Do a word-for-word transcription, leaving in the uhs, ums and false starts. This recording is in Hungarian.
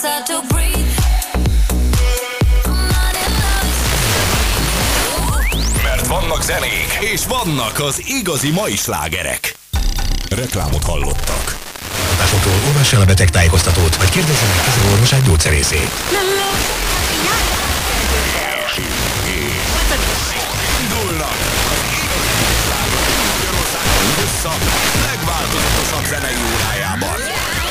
hard to breathe. Mert vannak zenék, és vannak az igazi mai slágerek. Reklámot hallottak. Hatásokról olvass el a betegtájékoztatót, vagy kérdezzen meg kezelőorvosát, gyógyszerészét. Indulnak az igazi slágerek Magyarországon vissza legváltozatosabb zenei órájában.